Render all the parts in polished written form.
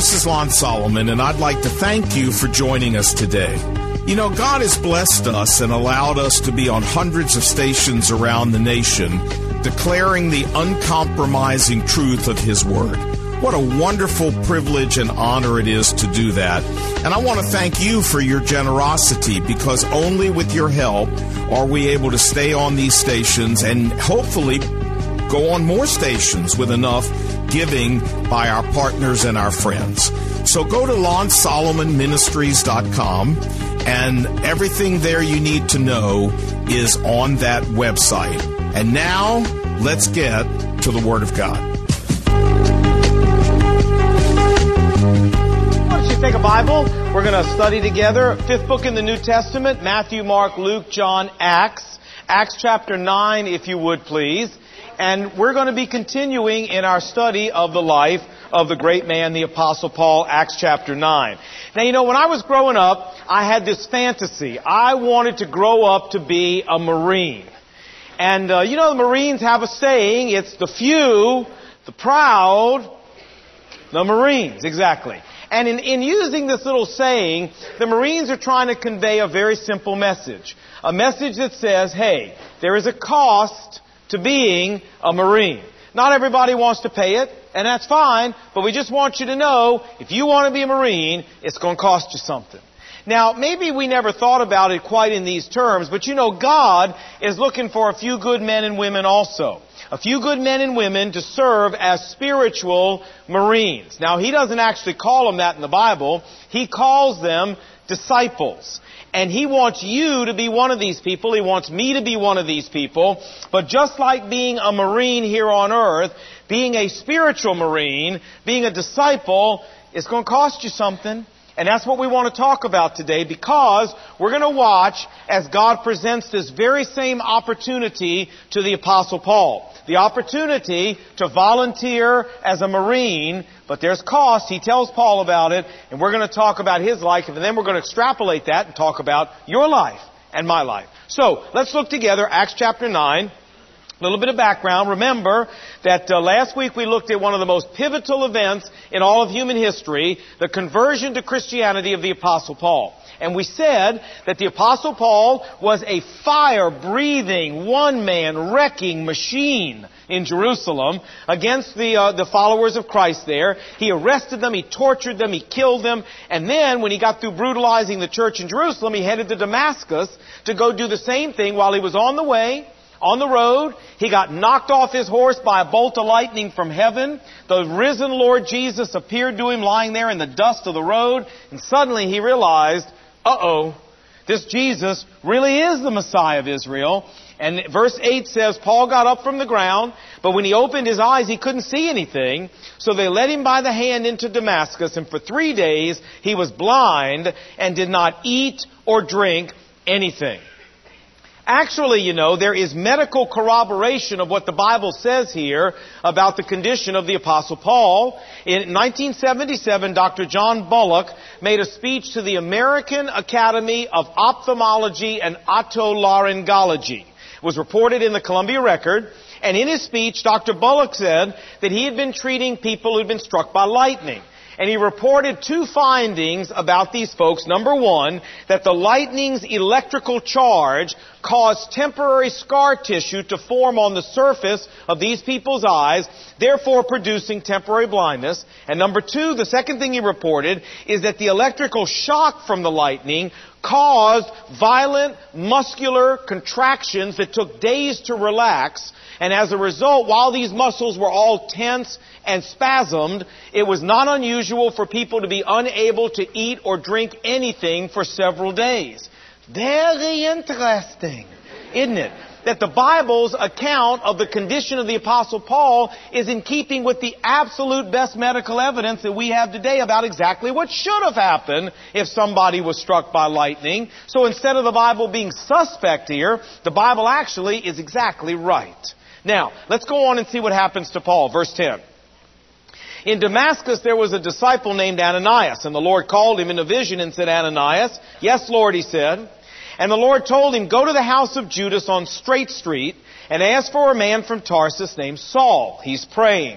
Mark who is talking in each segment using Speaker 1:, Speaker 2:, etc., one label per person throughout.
Speaker 1: this is Lon Solomon, and I'd like to thank you for joining us today. You know, God has blessed us and allowed us to be on hundreds of stations around the nation, declaring the uncompromising truth of His Word. What a wonderful privilege and honor it is to do that. And I want to thank you for your generosity, because only with your help are we able to stay on these stations and hopefully go on more stations with enough giving by our partners and our friends. So go to LonSolomonMinistries.com, and everything there you need to know is on that website. And now, let's get to the Word of God.
Speaker 2: Why don't you take a Bible? We're going to study together. Fifth book in the New Testament, Matthew, Mark, Luke, John, Acts. Acts chapter 9, if you would, please. And we're going to be continuing in our study of the life of the great man, the Apostle Paul, Acts chapter 9. Now, you know, when I was growing up, I had this fantasy. I wanted to grow up to be a Marine. And, you know, the Marines have a saying, it's the few, the proud, the Marines, exactly. And in using this little saying, the Marines are trying to convey a very simple message. A message that says, hey, there is a cost to being a Marine. Not everybody wants to pay it, and that's fine, but we just want you to know, if you want to be a Marine, it's going to cost you something. Now, maybe we never thought about it quite in these terms, but you know, God is looking for a few good men and women also. A few good men and women to serve as spiritual Marines. Now, He doesn't actually call them that in the Bible. He calls them disciples. And He wants you to be one of these people. He wants me to be one of these people. But just like being a Marine here on earth, being a spiritual Marine, being a disciple, is going to cost you something. And that's what we want to talk about today, because we're going to watch as God presents this very same opportunity to the Apostle Paul. The opportunity to volunteer as a Marine, but there's cost. He tells Paul about it, and we're going to talk about his life, and then we're going to extrapolate that and talk about your life and my life. So, let's look together, Acts chapter 9. A little bit of background. Remember that last week we looked at one of the most pivotal events in all of human history, the conversion to Christianity of the Apostle Paul. And we said that the Apostle Paul was a fire-breathing, one-man wrecking machine in Jerusalem against the followers of Christ there. He arrested them, he tortured them, he killed them, and then when he got through brutalizing the church in Jerusalem, he headed to Damascus to go do the same thing. While he was on the way, on the road, he got knocked off his horse by a bolt of lightning from heaven. The risen Lord Jesus appeared to him lying there in the dust of the road, and suddenly he realized, this Jesus really is the Messiah of Israel. And verse 8 says, Paul got up from the ground, but when he opened his eyes, he couldn't see anything. So they led him by the hand into Damascus, and for 3 days he was blind and did not eat or drink anything. Actually, you know, there is medical corroboration of what the Bible says here about the condition of the Apostle Paul. In 1977, Dr. John Bullock made a speech to the American Academy of Ophthalmology and Otolaryngology. It was reported in the Columbia Record. And in his speech, Dr. Bullock said that he had been treating people who had been struck by lightning. And he reported 2 findings about these folks. Number 1, that the lightning's electrical charge caused temporary scar tissue to form on the surface of these people's eyes, therefore producing temporary blindness. And number 2, the second thing he reported, is that the electrical shock from the lightning caused violent muscular contractions that took days to relax. And as a result, while these muscles were all tense and spasmed, it was not unusual for people to be unable to eat or drink anything for several days. Very interesting, isn't it? That the Bible's account of the condition of the Apostle Paul is in keeping with the absolute best medical evidence that we have today about exactly what should have happened if somebody was struck by lightning. So instead of the Bible being suspect here, the Bible actually is exactly right. Now, let's go on and see what happens to Paul. Verse 10. In Damascus there was a disciple named Ananias, and the Lord called him in a vision and said, Ananias. Yes, Lord, he said. And the Lord told him, go to the house of Judas on Straight Street and ask for a man from Tarsus named Saul. He's praying.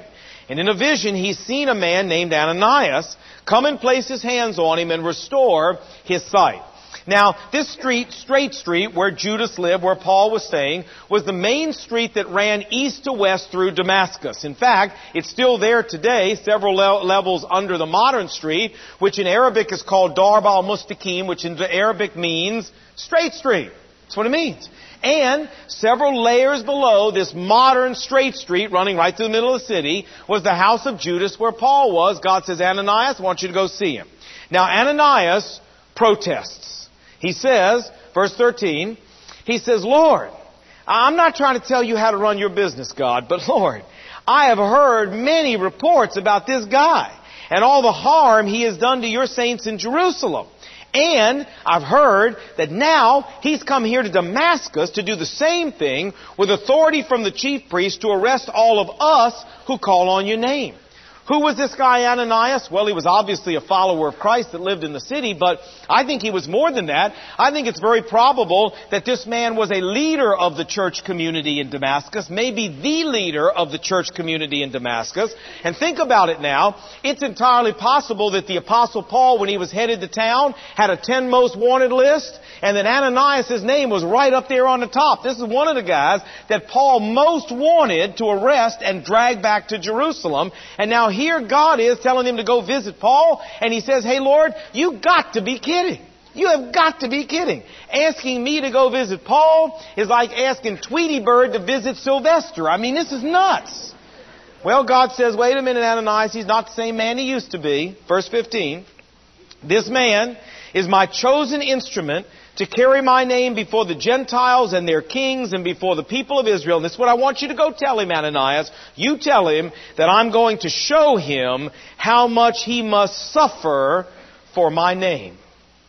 Speaker 2: And in a vision, he's seen a man named Ananias come and place his hands on him and restore his sight. Now, this street, Straight Street, where Judas lived, where Paul was staying, was the main street that ran east to west through Damascus. In fact, it's still there today, several levels under the modern street, which in Arabic is called Darb al-Mustaqim, which in Arabic means Straight Street. That's what it means. And several layers below this modern straight street running right through the middle of the city was the house of Judas where Paul was. God says, Ananias, I want you to go see him. Now, Ananias protests. He says, verse 13, he says, Lord, I'm not trying to tell you how to run your business, God, but Lord, I have heard many reports about this guy and all the harm he has done to your saints in Jerusalem. And I've heard that now he's come here to Damascus to do the same thing with authority from the chief priest to arrest all of us who call on your name. Who was this guy Ananias? Well, he was obviously a follower of Christ that lived in the city, but I think he was more than that. I think it's very probable that this man was a leader of the church community in Damascus, maybe the leader of the church community in Damascus. And think about it now. It's entirely possible that the Apostle Paul, when he was headed to town, had a 10 most wanted list, and that Ananias' name was right up there on the top. This is one of the guys that Paul most wanted to arrest and drag back to Jerusalem. And now here God is telling him to go visit Paul, and he says, hey Lord, you got to be kidding. You have got to be kidding. Asking me to go visit Paul is like asking Tweety Bird to visit Sylvester. I mean, this is nuts. Well, God says, wait a minute, Ananias, he's not the same man he used to be. Verse 15, this man is my chosen instrument to carry my name before the Gentiles and their kings and before the people of Israel. And this is what I want you to go tell him, Ananias. You tell him that I'm going to show him how much he must suffer for my name.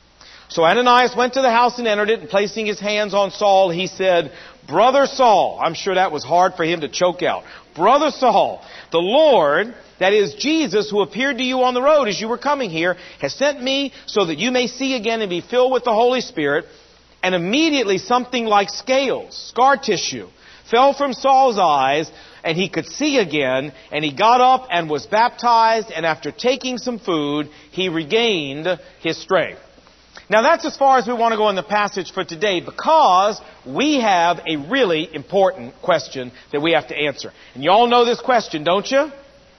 Speaker 2: So Ananias went to the house and entered it, and placing his hands on Saul, he said, Brother Saul, I'm sure that was hard for him to choke out. Brother Saul, the Lord, that is Jesus, who appeared to you on the road as you were coming here, has sent me so that you may see again and be filled with the Holy Spirit. And immediately something like scales, scar tissue, fell from Saul's eyes, and he could see again, and he got up and was baptized, and after taking some food, he regained his strength. Now that's as far as we want to go in the passage for today, because we have a really important question that we have to answer. And you all know this question, don't you?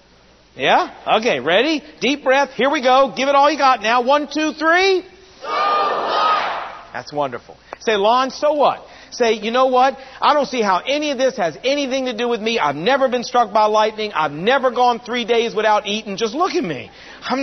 Speaker 2: Yeah? Okay, ready? Deep breath. Here we go. Give it all you got now. 1, 2, 3.
Speaker 3: So what?
Speaker 2: That's wonderful. Say, Lon, so what? Say, you know what? I don't see how any of this has anything to do with me. I've never been struck by lightning. I've never gone 3 days without eating. Just look at me.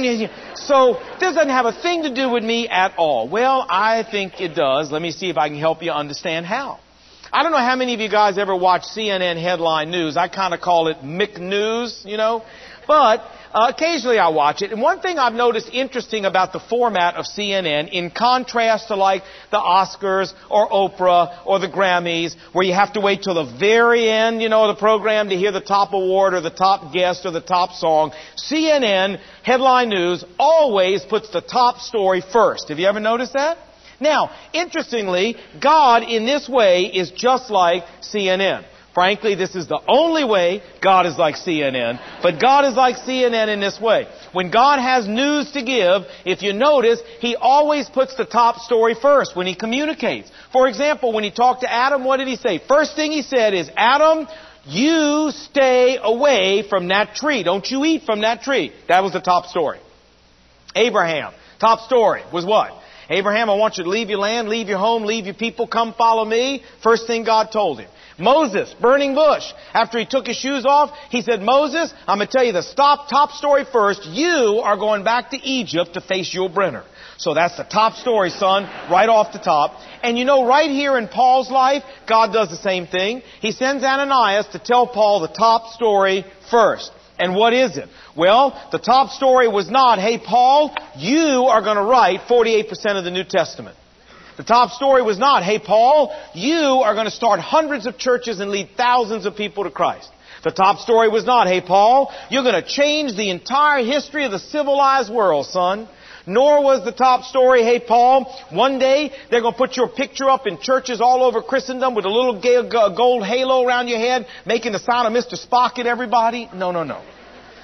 Speaker 2: So this doesn't have a thing to do with me at all. Well, I think it does. Let me see if I can help you understand how. I don't know how many of you guys ever watch CNN headline news. I kind of call it McNews, you know. But occasionally I watch it. And one thing I've noticed interesting about the format of CNN, in contrast to like the Oscars or Oprah or the Grammys, where you have to wait till the very end, you know, of the program to hear the top award or the top guest or the top song, CNN headline news always puts the top story first. Have you ever noticed that? Now, interestingly, God in this way is just like CNN. Frankly, this is the only way God is like CNN. But God is like CNN in this way. When God has news to give, if you notice, He always puts the top story first when He communicates. For example, when He talked to Adam, what did He say? First thing He said is, Adam, you stay away from that tree. Don't you eat from that tree. That was the top story. Abraham, top story was what? Abraham, I want you to leave your land, leave your home, leave your people, come follow me. First thing God told him. Moses, burning bush. After he took his shoes off, he said, Moses, I'm going to tell you the top story first. You are going back to Egypt to face Yul Brynner. So that's the top story, son, right off the top. And you know, right here in Paul's life, God does the same thing. He sends Ananias to tell Paul the top story first. And what is it? Well, the top story was not, hey, Paul, you are going to write 48% of the New Testament. The top story was not, hey, Paul, you are going to start hundreds of churches and lead thousands of people to Christ. The top story was not, hey, Paul, you're going to change the entire history of the civilized world, son. Nor was the top story, hey, Paul, one day they're going to put your picture up in churches all over Christendom with a little gold halo around your head, making the sign of Mr. Spock at everybody. No, no, no.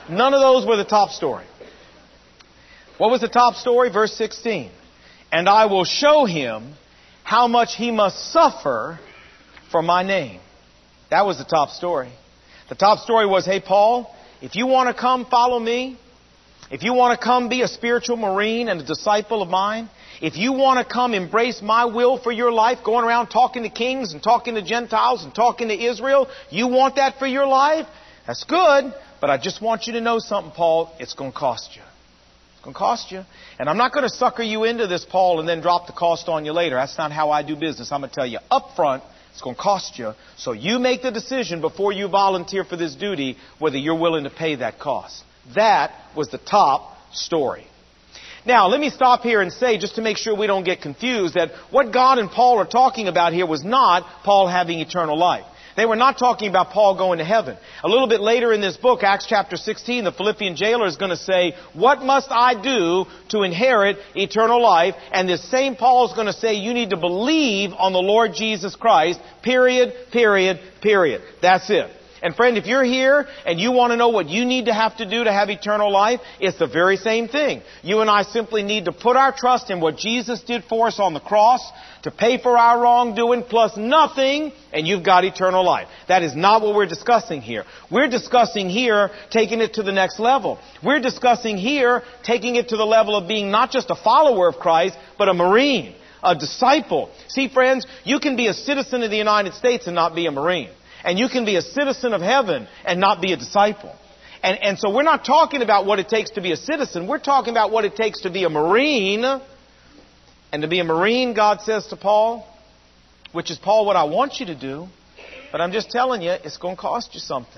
Speaker 2: None of those were the top story. What was the top story? Verse 16. And I will show him how much he must suffer for my name. That was the top story. The top story was, hey, Paul, if you want to come follow me, if you want to come be a spiritual Marine and a disciple of mine, if you want to come embrace my will for your life, going around talking to kings and talking to Gentiles and talking to Israel, you want that for your life? That's good, but I just want you to know something, Paul, it's going to cost you. It's going to cost you. And I'm not going to sucker you into this, Paul, and then drop the cost on you later. That's not how I do business. I'm going to tell you up front, it's going to cost you. So you make the decision before you volunteer for this duty whether you're willing to pay that cost. That was the top story. Now, let me stop here and say, just to make sure we don't get confused, that what God and Paul are talking about here was not Paul having eternal life. They were not talking about Paul going to heaven. A little bit later in this book, Acts chapter 16, the Philippian jailer is going to say, what must I do to inherit eternal life? And this same Paul is going to say, you need to believe on the Lord Jesus Christ, period, period, period. That's it. And friend, if you're here and you want to know what you need to have to do to have eternal life, it's the very same thing. You and I simply need to put our trust in what Jesus did for us on the cross to pay for our wrongdoing plus nothing, and you've got eternal life. That is not what we're discussing here. We're discussing here taking it to the next level. We're discussing here taking it to the level of being not just a follower of Christ, but a Marine, a disciple. See, friends, you can be a citizen of the United States and not be a Marine. And you can be a citizen of heaven and not be a disciple. And so we're not talking about what it takes to be a citizen. We're talking about what it takes to be a Marine. And to be a Marine, God says to Paul, which is, Paul, what I want you to do, but I'm just telling you, it's going to cost you something.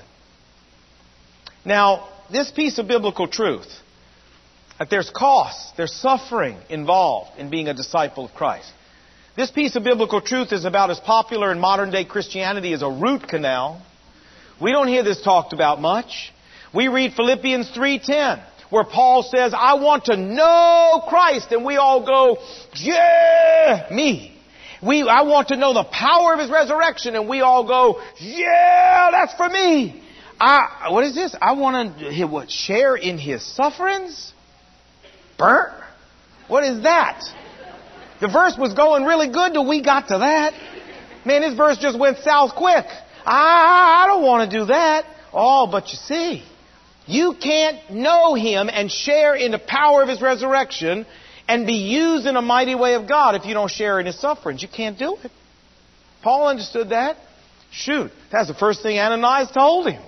Speaker 2: Now, this piece of biblical truth, that there's cost, there's suffering involved in being a disciple of Christ. This piece of biblical truth is about as popular in modern day Christianity as a root canal. We don't hear this talked about much. We read Philippians 3:10, where Paul says, I want to know Christ. And we all go, yeah, me. I want to know the power of His resurrection. And we all go, yeah, that's for me. What is this? I want to share in His sufferings? Burnt? What is that? The verse was going really good till we got to that. Man, this verse just went south quick. I don't want to do that. Oh, but you see, you can't know Him and share in the power of His resurrection and be used in a mighty way of God if you don't share in His sufferings. You can't do it. Paul understood that. Shoot, that's the first thing Ananias told him.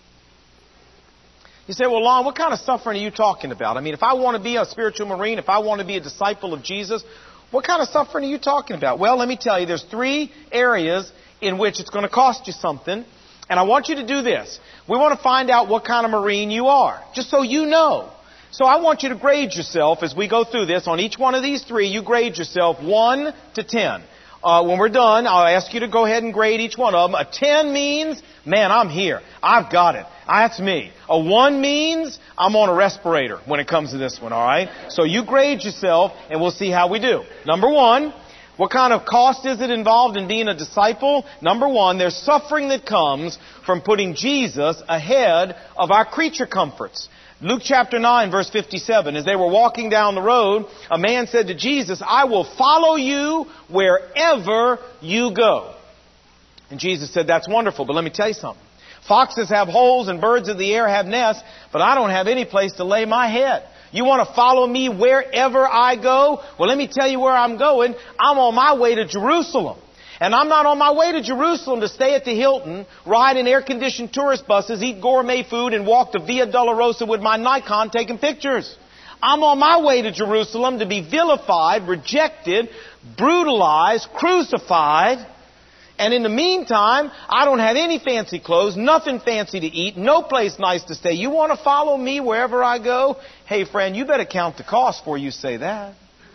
Speaker 2: You say, well, Lon, what kind of suffering are you talking about? I mean, if I want to be a spiritual Marine, if I want to be a disciple of Jesus, what kind of suffering are you talking about? Well, let me tell you, there's 3 areas in which it's going to cost you something. And I want you to do this. We want to find out what kind of Marine you are, just so you know. So I want you to grade yourself as we go through this. On each one of these 3, you grade yourself 1 to 10. When we're done, I'll ask you to go ahead and grade each one of them. A 10 means, man, I'm here. I've got it. That's me. A 1 means I'm on a respirator when it comes to this one, all right? So you grade yourself, and we'll see how we do. Number 1, what kind of cost is it involved in being a disciple? Number 1, there's suffering that comes from putting Jesus ahead of our creature comforts. Luke chapter 9, verse 57, as they were walking down the road, a man said to Jesus, I will follow you wherever you go. And Jesus said, that's wonderful, but let me tell you something. Foxes have holes and birds of the air have nests, but I don't have any place to lay my head. You want to follow me wherever I go? Well, let me tell you where I'm going. I'm on my way to Jerusalem. And I'm not on my way to Jerusalem to stay at the Hilton, ride in air-conditioned tourist buses, eat gourmet food, and walk to Via Dolorosa with my Nikon taking pictures. I'm on my way to Jerusalem to be vilified, rejected, brutalized, crucified. And in the meantime, I don't have any fancy clothes, nothing fancy to eat, no place nice to stay. You want to follow me wherever I go? Hey, friend, you better count the cost before you say that.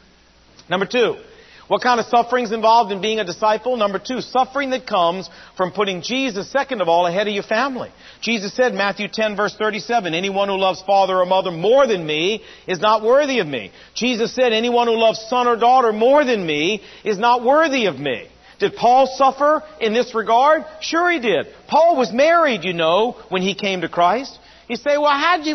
Speaker 2: Number 2. What kind of suffering's involved in being a disciple? Number 2, suffering that comes from putting Jesus, second of all, ahead of your family. Jesus said, Matthew 10, verse 37, anyone who loves father or mother more than me is not worthy of me. Jesus said, anyone who loves son or daughter more than me is not worthy of me. Did Paul suffer in this regard? Sure he did. Paul was married, you know, when he came to Christ. You say, well,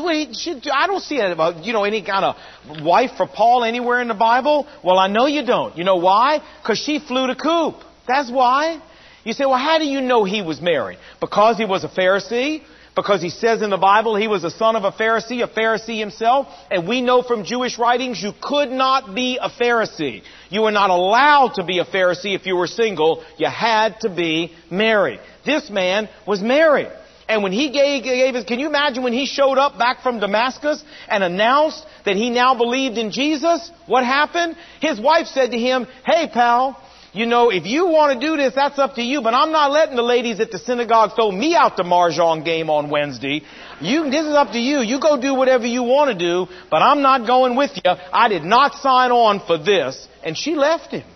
Speaker 2: I don't see any kind of wife for Paul anywhere in the Bible. Well, I know you don't. You know why? Because she flew the coop. That's why. You say, well, how do you know he was married? Because he was a Pharisee? Because he says in the Bible he was a son of a Pharisee himself? And we know from Jewish writings you could not be a Pharisee. You were not allowed to be a Pharisee if you were single. You had to be married. This man was married. And when he can you imagine when he showed up back from Damascus and announced that he now believed in Jesus? What happened? His wife said to him, hey, pal, if you want to do this, that's up to you, but I'm not letting the ladies at the synagogue throw me out the Mahjong game on Wednesday. This is up to you. You go do whatever you want to do, but I'm not going with you. I did not sign on for this. And she left him.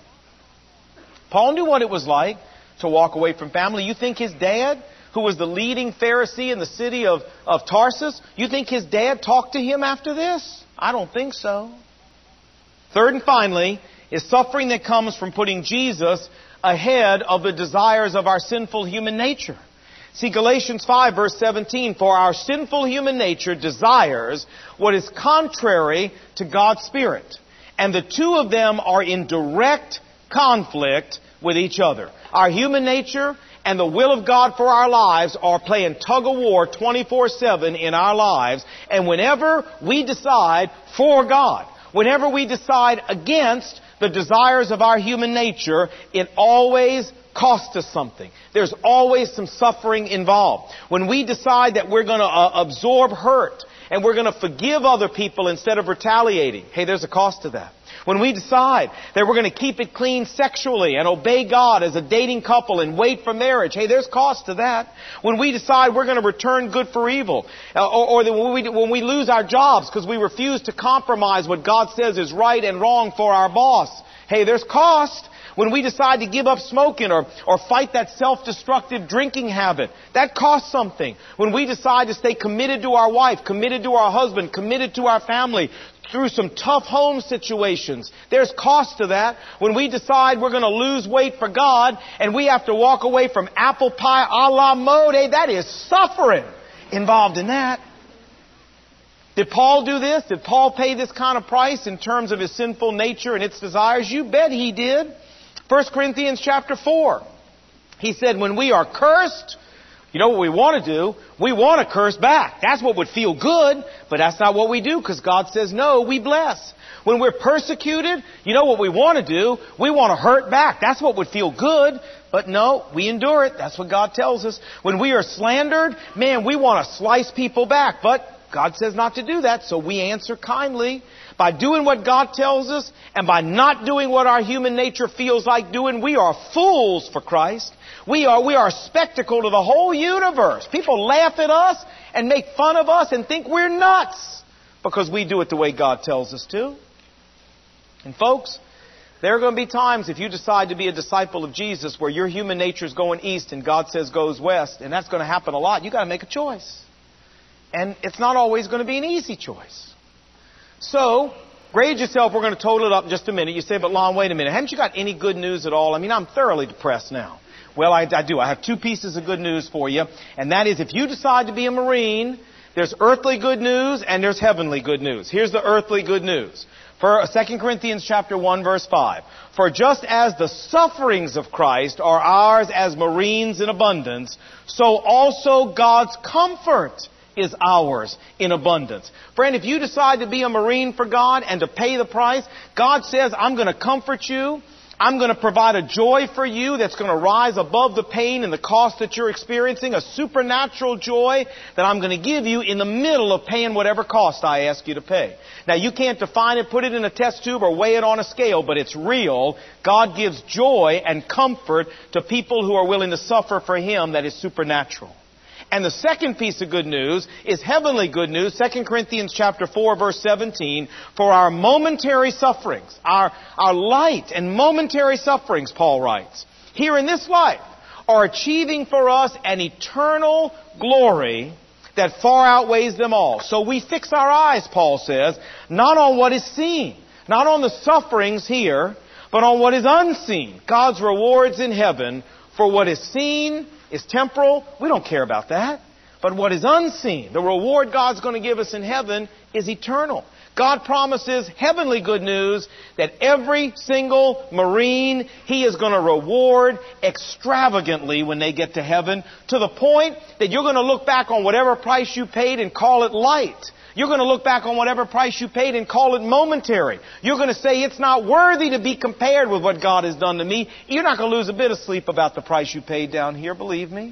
Speaker 2: Paul knew what it was like to walk away from family. You think his dad, who was the leading Pharisee in the city of Tarsus, you think his dad talked to him after this? I don't think so. Third and finally, is suffering that comes from putting Jesus ahead of the desires of our sinful human nature. See, Galatians 5 verse 17, for our sinful human nature desires what is contrary to God's Spirit. And the two of them are in direct conflict with each other. Our human nature and the will of God for our lives are playing tug-of-war 24/7 in our lives. And whenever we decide for God, whenever we decide against the desires of our human nature, it always costs us something. There's always some suffering involved. When we decide that we're going to absorb hurt and we're going to forgive other people instead of retaliating, hey, there's a cost to that. When we decide that we're going to keep it clean sexually and obey God as a dating couple and wait for marriage, hey, there's cost to that. When we decide we're going to return good for evil, or when we lose our jobs because we refuse to compromise what God says is right and wrong for our boss, hey, there's cost. When we decide to give up smoking or fight that self-destructive drinking habit, that costs something. When we decide to stay committed to our wife, committed to our husband, committed to our family, through some tough home situations, there's cost to that. When we decide we're going to lose weight for God and we have to walk away from apple pie a la mode, hey, that is suffering involved in that. Did Paul do this? Did Paul pay this kind of price in terms of his sinful nature and its desires? You bet he did. 1 Corinthians chapter 4. He said, when we are cursed, you know what we want to do? We want to curse back. That's what would feel good, but that's not what we do because God says no, we bless. When we're persecuted, you know what we want to do? We want to hurt back. That's what would feel good, but no, we endure it. That's what God tells us. When we are slandered, man, we want to slice people back, but God says not to do that, so we answer kindly. By doing what God tells us and by not doing what our human nature feels like doing, we are fools for Christ. We are a spectacle to the whole universe. People laugh at us and make fun of us and think we're nuts because we do it the way God tells us to. And folks, there are going to be times if you decide to be a disciple of Jesus where your human nature is going east and God says goes west, and that's going to happen a lot. You've got to make a choice. And it's not always going to be an easy choice. So, grade yourself. We're going to total it up in just a minute. You say, but Lon, wait a minute. Haven't you got any good news at all? I mean, I'm thoroughly depressed now. Well, I do. I have two pieces of good news for you. And that is if you decide to be a Marine, there's earthly good news and there's heavenly good news. Here's the earthly good news. For 2 Corinthians chapter 1, verse 5. For just as the sufferings of Christ are ours as Marines in abundance, so also God's comfort is ours in abundance. Friend, if you decide to be a Marine for God and to pay the price, God says, I'm going to comfort you. I'm going to provide a joy for you that's going to rise above the pain and the cost that you're experiencing, a supernatural joy that I'm going to give you in the middle of paying whatever cost I ask you to pay. Now, you can't define it, put it in a test tube, or weigh it on a scale, but it's real. God gives joy and comfort to people who are willing to suffer for Him that is supernatural. And the second piece of good news is heavenly good news, 2 Corinthians chapter 4, verse 17. For our momentary sufferings, our light and momentary sufferings, Paul writes, here in this life, are achieving for us an eternal glory that far outweighs them all. So we fix our eyes, Paul says, not on what is seen, not on the sufferings here, but on what is unseen, God's rewards in heaven. For what is seen is temporal. We don't care about that. But what is unseen, the reward God's going to give us in heaven, is eternal. God promises heavenly good news that every single Marine He is going to reward extravagantly when they get to heaven, to the point that you're going to look back on whatever price you paid and call it light. You're going to look back on whatever price you paid and call it momentary. You're going to say it's not worthy to be compared with what God has done to me. You're not going to lose a bit of sleep about the price you paid down here, believe me.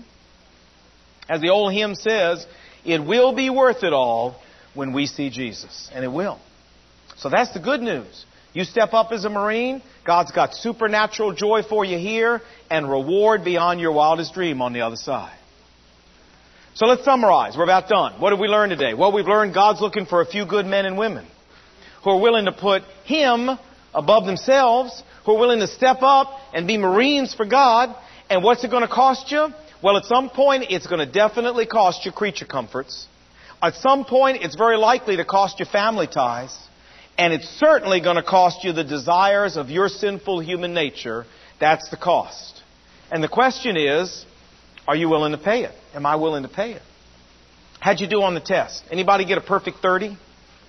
Speaker 2: As the old hymn says, it will be worth it all when we see Jesus. And it will. So that's the good news. You step up as a Marine, God's got supernatural joy for you here and reward beyond your wildest dream on the other side. So let's summarize. We're about done. What have we learned today? Well, we've learned God's looking for a few good men and women who are willing to put Him above themselves, who are willing to step up and be Marines for God. And what's it going to cost you? Well, at some point, it's going to definitely cost you creature comforts. At some point, it's very likely to cost you family ties. And it's certainly going to cost you the desires of your sinful human nature. That's the cost. And the question is, are you willing to pay it? Am I willing to pay it? How'd you do on the test? Anybody get a perfect 30?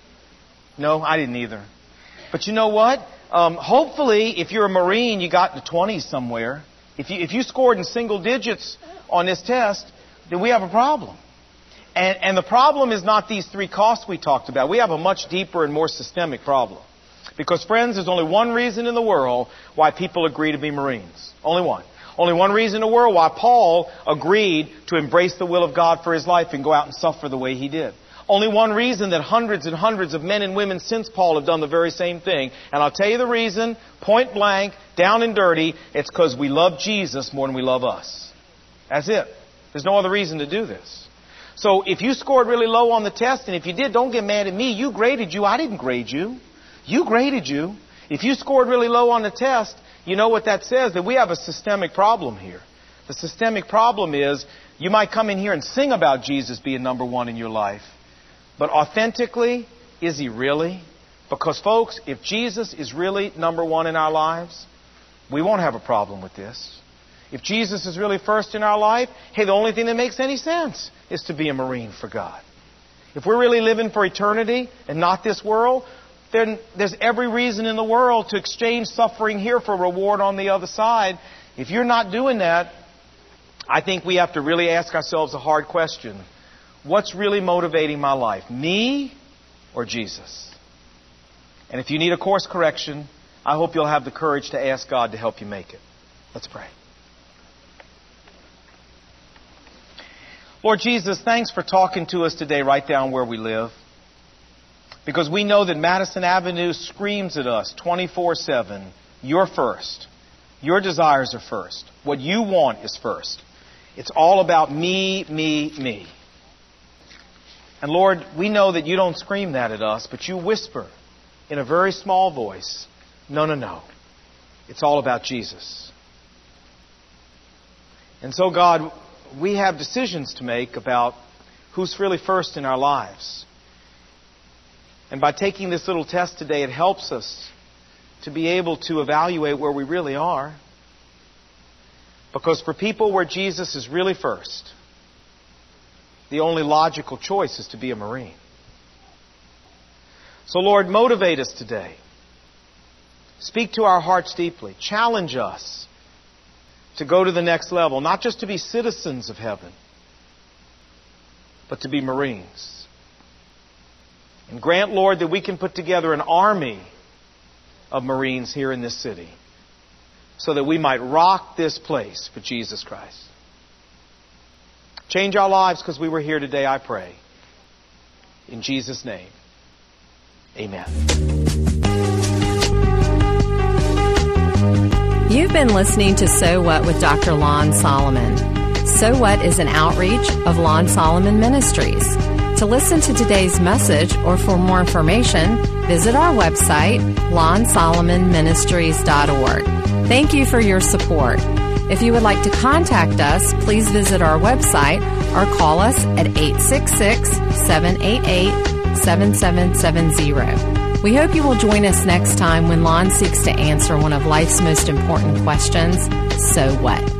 Speaker 2: No, I didn't either. But you know what? Hopefully, if you're a Marine, you got in the 20s somewhere. If you scored in single digits on this test, then we have a problem. And the problem is not these three costs we talked about. We have a much deeper and more systemic problem. Because, friends, there's only one reason in the world why people agree to be Marines. Only one. Only one reason in the world why Paul agreed to embrace the will of God for his life and go out and suffer the way he did. Only one reason that hundreds and hundreds of men and women since Paul have done the very same thing. And I'll tell you the reason, point blank, down and dirty, it's because we love Jesus more than we love us. That's it. There's no other reason to do this. So if you scored really low on the test, and if you did, don't get mad at me. You graded you. I didn't grade you. You graded you. If you scored really low on the test, you know what that says? That we have a systemic problem here. The systemic problem is you might come in here and sing about Jesus being number one in your life. But authentically, is He really? Because, folks, if Jesus is really number one in our lives, we won't have a problem with this. If Jesus is really first in our life, hey, the only thing that makes any sense is to be a Marine for God. If we're really living for eternity and not this world, then there's every reason in the world to exchange suffering here for reward on the other side. If you're not doing that, I think we have to really ask ourselves a hard question. What's really motivating my life? Me or Jesus? And if you need a course correction, I hope you'll have the courage to ask God to help you make it. Let's pray. Lord Jesus, thanks for talking to us today right down where we live. Because we know that Madison Avenue screams at us 24/7, you're first. Your desires are first. What you want is first. It's all about me, me, me. And Lord, we know that you don't scream that at us, but you whisper in a very small voice, no, no, no. It's all about Jesus. And so, God, we have decisions to make about who's really first in our lives. And by taking this little test today, it helps us to be able to evaluate where we really are. Because for people where Jesus is really first, the only logical choice is to be a Marine. So, Lord, motivate us today. Speak to our hearts deeply. Challenge us to go to the next level, not just to be citizens of heaven, but to be Marines. And grant, Lord, that we can put together an army of Marines here in this city so that we might rock this place for Jesus Christ. Change our lives because we were here today, I pray. In Jesus' name, amen.
Speaker 4: You've been listening to So What with Dr. Lon Solomon. So What is an outreach of Lon Solomon Ministries. To listen to today's message or for more information, visit our website, lonsolomonministries.org. Thank you for your support. If you would like to contact us, please visit our website or call us at 866-788-7770. We hope you will join us next time when Lon seeks to answer one of life's most important questions, so what?